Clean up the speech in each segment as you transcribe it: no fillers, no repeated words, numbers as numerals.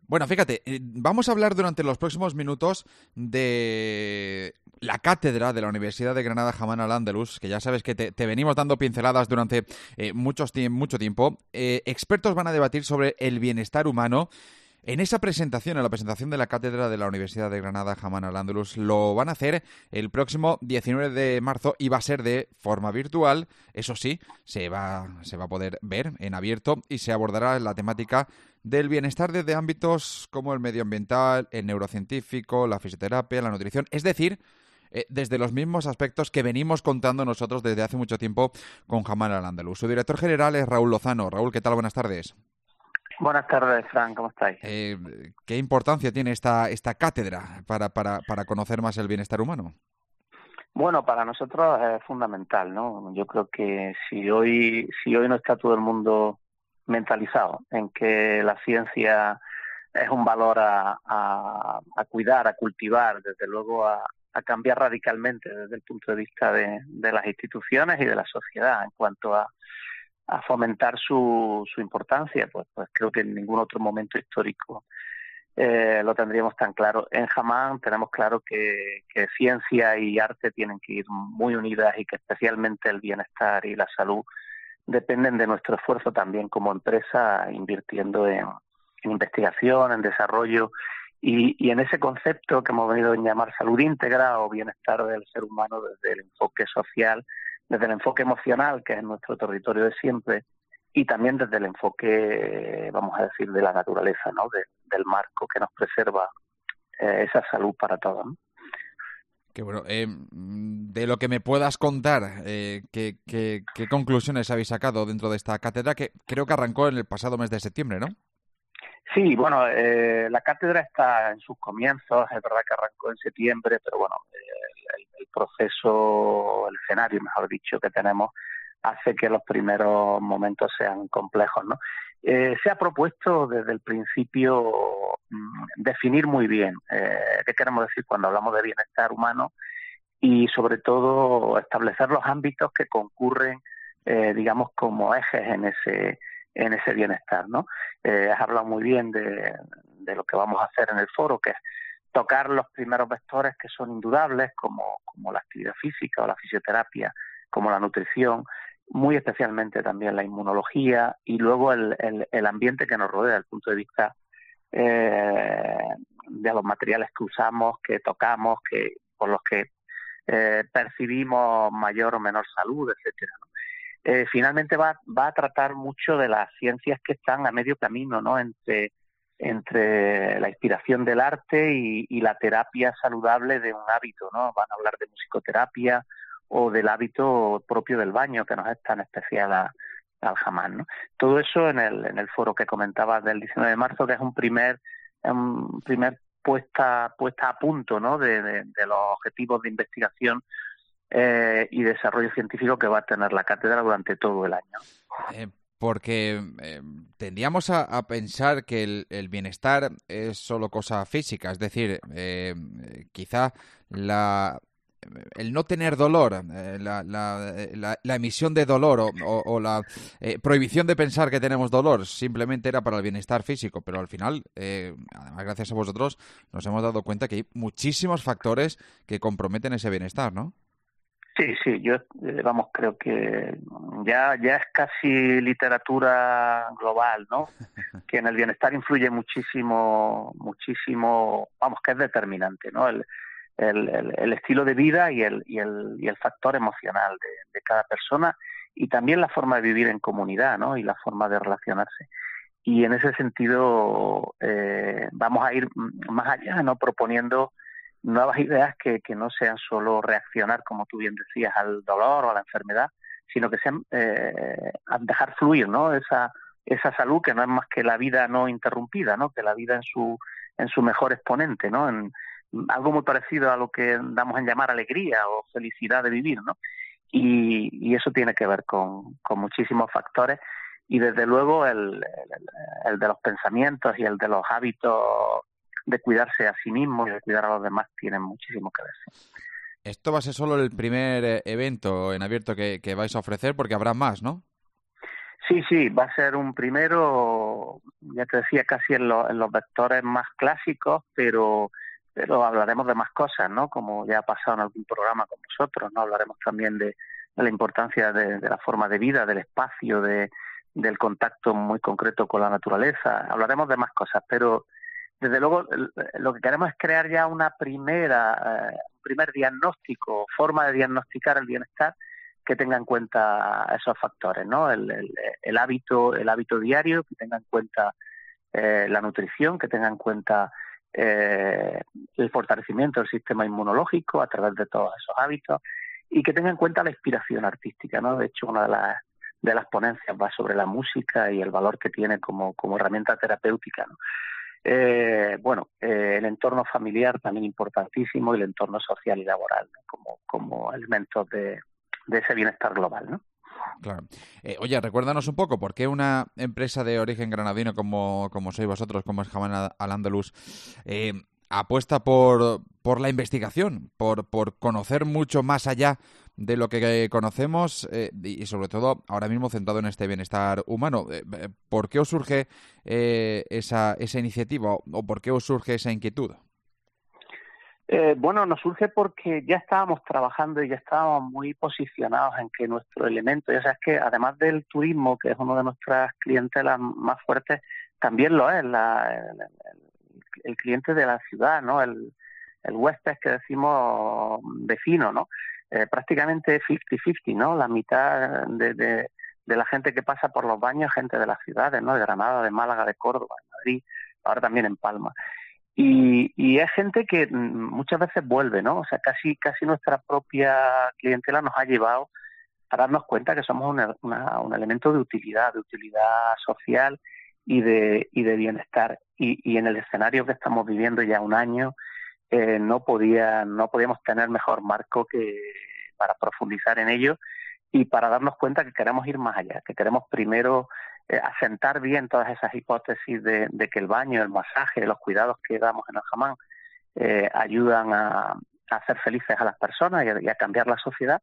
Bueno, fíjate, vamos a hablar durante los próximos minutos de la cátedra de la Universidad de Granada Hamad Al-Ándalus, que ya sabes que te venimos dando pinceladas durante mucho tiempo. Expertos van a debatir sobre el bienestar humano. En esa presentación, en la presentación de la cátedra de la Universidad de Granada Hamad Al-Ándalus, lo van a hacer el próximo 19 de marzo y va a ser de forma virtual. Eso sí, se va a poder ver en abierto y se abordará la temática del bienestar desde ámbitos como el medioambiental, el neurocientífico, la fisioterapia, la nutrición. Es decir, desde los mismos aspectos que venimos contando nosotros desde hace mucho tiempo con Hamad Al-Ándalus. Su director general es Raúl Lozano. Raúl, ¿qué tal? Buenas tardes. Buenas tardes, Fran, ¿cómo estáis? Eh, ¿Qué importancia tiene esta cátedra para conocer más el bienestar humano? Bueno, para nosotros es fundamental, ¿no? Yo creo que si hoy no está todo el mundo mentalizado en que la ciencia es un valor a cuidar, a cultivar, desde luego a cambiar radicalmente desde el punto de vista de las instituciones y de la sociedad en cuanto a fomentar su importancia, pues creo que en ningún otro momento histórico lo tendríamos tan claro. En Hamán tenemos claro que ciencia y arte tienen que ir muy unidas y que especialmente el bienestar y la salud dependen de nuestro esfuerzo también como empresa, invirtiendo en investigación, en desarrollo y en ese concepto que hemos venido a llamar salud íntegra o bienestar del ser humano desde el enfoque social, desde el enfoque emocional, que es nuestro territorio de siempre, y también desde el enfoque, vamos a decir, de la naturaleza, ¿no? Del marco que nos preserva esa salud para todos, ¿no? Que bueno, de lo que me puedas contar, ¿qué conclusiones habéis sacado dentro de esta cátedra que creo que arrancó en el pasado mes de septiembre, ¿no? Sí, bueno, la cátedra está en sus comienzos, es verdad que arrancó en septiembre, pero bueno, el proceso, el escenario, mejor dicho, que tenemos hace que los primeros momentos sean complejos, ¿no? Se ha propuesto desde el principio definir muy bien qué queremos decir cuando hablamos de bienestar humano y sobre todo establecer los ámbitos que concurren, digamos, como ejes en ese bienestar, ¿no? Has hablado muy bien de lo que vamos a hacer en el foro, que es tocar los primeros vectores que son indudables, como la actividad física o la fisioterapia, como la nutrición, muy especialmente también la inmunología y luego el ambiente que nos rodea desde el punto de vista de los materiales que usamos, que tocamos, por los que percibimos mayor o menor salud, etcétera, ¿no? Finalmente va a tratar mucho de las ciencias que están a medio camino, ¿no? Entre la inspiración del arte y la terapia saludable de un hábito, ¿no? Van a hablar de musicoterapia o del hábito propio del baño, que nos es tan especial al Hamad, ¿no? Todo eso en el foro que comentabas del 19 de marzo, que es un primer puesta a punto, ¿no? De los objetivos de investigación y desarrollo científico que va a tener la cátedra durante todo el año. Porque tendíamos a pensar que el bienestar es solo cosa física, es decir, quizá la, el no tener dolor, la emisión de dolor o la prohibición de pensar que tenemos dolor simplemente era para el bienestar físico, pero al final, además gracias a vosotros, nos hemos dado cuenta que hay muchísimos factores que comprometen ese bienestar, ¿no? Sí, yo, vamos, creo que ya es casi literatura global, ¿no? Que en el bienestar influye muchísimo, vamos, que es determinante, ¿no? El estilo de vida y el factor emocional de cada persona y también la forma de vivir en comunidad, ¿no? Y la forma de relacionarse. Y en ese sentido vamos a ir más allá, ¿no? Proponiendo nuevas ideas que no sean solo reaccionar, como tú bien decías, al dolor o a la enfermedad, sino que sean a dejar fluir, ¿no? Esa salud que no es más que la vida no interrumpida, ¿no? Que la vida en su mejor exponente, ¿no? En algo muy parecido a lo que damos en llamar alegría o felicidad de vivir, ¿no? Y eso tiene que ver con muchísimos factores y desde luego el de los pensamientos y el de los hábitos de cuidarse a sí mismo y de cuidar a los demás tienen muchísimo que ver. Sí. Esto va a ser solo el primer evento en abierto que vais a ofrecer porque habrá más, ¿no? Sí, sí, va a ser un primero, ya te decía, casi en los vectores más clásicos, pero hablaremos de más cosas, ¿no? Como ya ha pasado en algún programa con vosotros, ¿no? Hablaremos también de la importancia de la forma de vida, del espacio, del contacto muy concreto con la naturaleza. Hablaremos de más cosas, pero desde luego lo que queremos es crear ya un primer diagnóstico, forma de diagnosticar el bienestar que tenga en cuenta esos factores, ¿no? El hábito diario, que tenga en cuenta la nutrición, que tenga en cuenta eh, el fortalecimiento del sistema inmunológico a través de todos esos hábitos y que tenga en cuenta la inspiración artística, ¿no? De hecho, una de las ponencias va sobre la música y el valor que tiene como herramienta terapéutica, ¿no? El entorno familiar también importantísimo y el entorno social y laboral, ¿no? Como elementos de ese bienestar global, ¿no? Claro. Oye, recuérdanos un poco, ¿por qué una empresa de origen granadino como sois vosotros, como es Jamán Al-Ándalus, eh, apuesta por la investigación, por conocer mucho más allá de lo que conocemos y sobre todo ahora mismo centrado en este bienestar humano? ¿Por qué os surge esa iniciativa o por qué os surge esa inquietud? Nos surge porque ya estábamos trabajando y ya estábamos muy posicionados en que nuestro elemento, ya sabes que además del turismo, que es uno de nuestras clientelas más fuertes, también lo es el cliente de la ciudad, ¿no? El huésped que decimos vecino, ¿no? Prácticamente 50-50, ¿no? La mitad de la gente que pasa por los baños, gente de las ciudades, ¿no? De Granada, de Málaga, de Córdoba, de Madrid, ahora también en Palma. Y es gente que muchas veces vuelve, ¿no? O sea, casi nuestra propia clientela nos ha llevado a darnos cuenta que somos un elemento de utilidad social y de bienestar. Y en el escenario que estamos viviendo ya un año, no podíamos tener mejor marco que para profundizar en ello y para darnos cuenta que queremos ir más allá, que queremos primero asentar bien todas esas hipótesis de que el baño, el masaje, los cuidados que damos en el Hamam ayudan a hacer felices a las personas y a cambiar la sociedad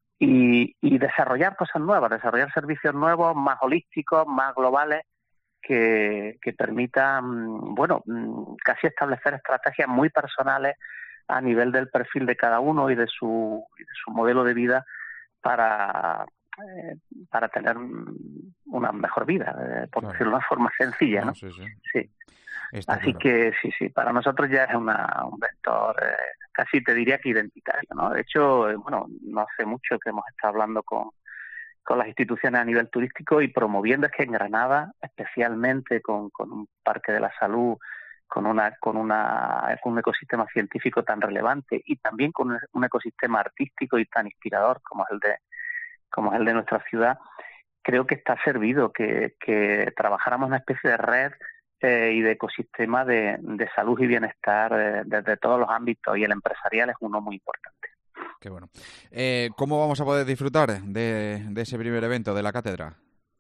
y desarrollar cosas nuevas, desarrollar servicios nuevos, más holísticos, más globales, que permitan, casi establecer estrategias muy personales a nivel del perfil de cada uno y de su modelo de vida para, para tener una mejor vida, por Claro. decirlo de una forma sencilla, No, ¿no? sí, sí. Sí. Está Así claro. que sí, para nosotros ya es un vector casi te diría que identitario, ¿no? De hecho, no hace mucho que hemos estado hablando con las instituciones a nivel turístico y promoviendo es que en Granada, especialmente con un parque de la salud, con un ecosistema científico tan relevante y también con un ecosistema artístico y tan inspirador como es el de nuestra ciudad, creo que está servido que trabajáramos una especie de red y de ecosistema de salud y bienestar desde todos los ámbitos, y el empresarial es uno muy importante. Qué bueno. ¿Cómo vamos a poder disfrutar de ese primer evento de la cátedra?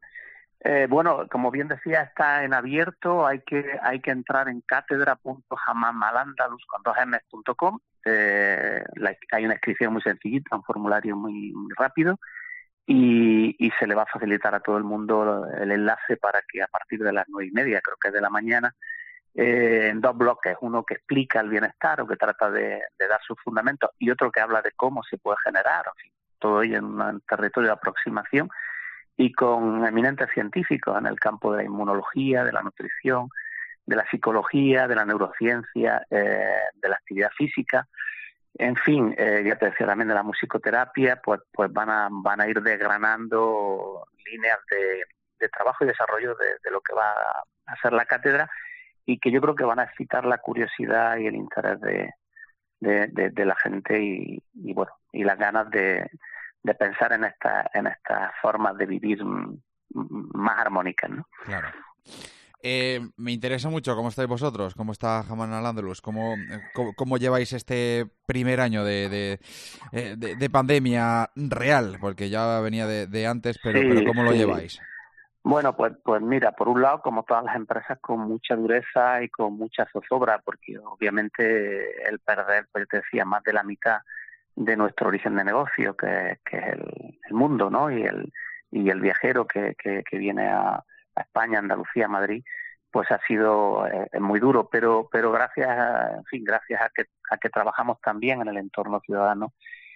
Como bien decía, está en abierto, hay que entrar en cátedra.hamamalandalus.com. Hay una inscripción muy sencillita, un formulario muy rápido, y se le va a facilitar a todo el mundo el enlace para que a partir de las 9:30, creo que es de la mañana, en dos bloques, uno que explica el bienestar o que trata de dar sus fundamentos y otro que habla de cómo se puede generar, en fin, todo ello en un territorio de aproximación y con eminentes científicos en el campo de la inmunología, de la nutrición, de la psicología, de la neurociencia, de la actividad física. En fin, ya te decía también de la musicoterapia, pues van a ir desgranando líneas de trabajo y desarrollo de lo que va a ser la cátedra, y que yo creo que van a excitar la curiosidad y el interés de la gente y las ganas de pensar en estas formas de vivir más armónicas, ¿no? Claro. Me interesa mucho cómo estáis vosotros, cómo está Jamán Al-Ándalus, cómo lleváis este primer año de pandemia real, porque ya venía de antes, pero Sí, ¿cómo lo sí. lleváis? Bueno, pues mira, por un lado, como todas las empresas, con mucha dureza y con mucha zozobra, porque obviamente el perder, pues te decía, más de la mitad de nuestro origen de negocio, que es el mundo, ¿no? y el viajero que viene a España, Andalucía, Madrid, pues ha sido muy duro, pero gracias gracias a que trabajamos también en el entorno ciudadano,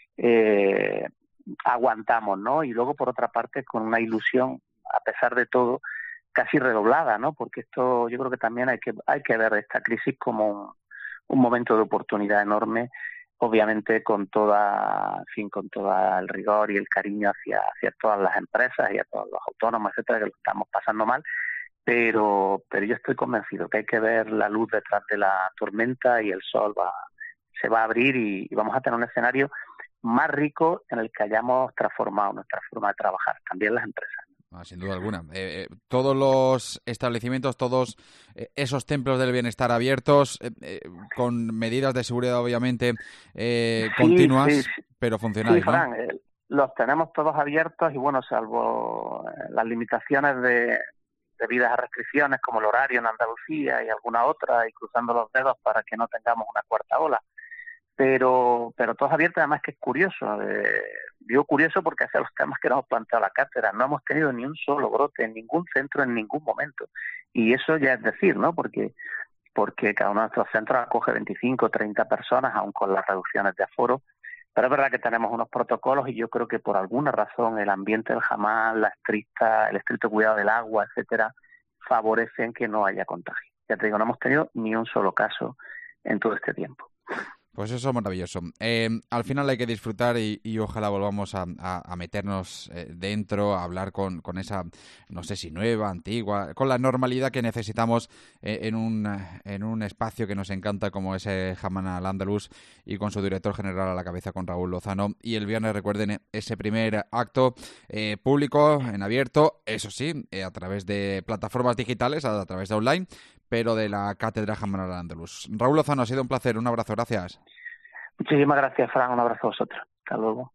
aguantamos, ¿no? Y luego, por otra parte, con una ilusión, a pesar de todo, casi redoblada, ¿no? Porque esto, yo creo que también hay que ver esta crisis como un momento de oportunidad enorme, obviamente con todo el rigor y el cariño hacia todas las empresas y a todos los autónomos, etcétera, que lo estamos pasando mal, pero yo estoy convencido que hay que ver la luz detrás de la tormenta y el sol se va a abrir y vamos a tener un escenario más rico en el que hayamos transformado nuestra forma de trabajar, también las empresas. Sin duda alguna. Todos los establecimientos, todos esos templos del bienestar abiertos, con medidas de seguridad obviamente continuas, sí, pero funcionáis, sí, Fran, ¿no? Los tenemos todos abiertos y bueno, salvo las limitaciones debidas a restricciones como el horario en Andalucía y alguna otra, y cruzando los dedos para que no tengamos una cuarta ola. Pero todos abiertos, además que es curioso. Digo curioso porque hacia los temas que nos hemos planteado la cátedra no hemos tenido ni un solo brote en ningún centro en ningún momento. Y eso ya es decir, ¿no? Porque cada uno de nuestros centros acoge 25 o 30 personas, aun con las reducciones de aforo. Pero es verdad que tenemos unos protocolos y yo creo que por alguna razón el ambiente del Hammam, el estricto cuidado del agua, etcétera, favorecen que no haya contagio. Ya te digo, no hemos tenido ni un solo caso en todo este tiempo. Pues eso es maravilloso. Al final hay que disfrutar y ojalá volvamos a meternos dentro, a hablar con esa, no sé si nueva, antigua, con la normalidad que necesitamos en un espacio que nos encanta como ese Hammam Al-Andalus, y con su director general a la cabeza, con Raúl Lozano. Y el viernes, recuerden, ese primer acto público, en abierto, eso sí, a través de plataformas digitales, a través de online, pero de la Cátedra Hammam Al-Andalus. Raúl Lozano, ha sido un placer. Un abrazo, gracias. Muchísimas gracias, Fran. Un abrazo a vosotros. Hasta luego.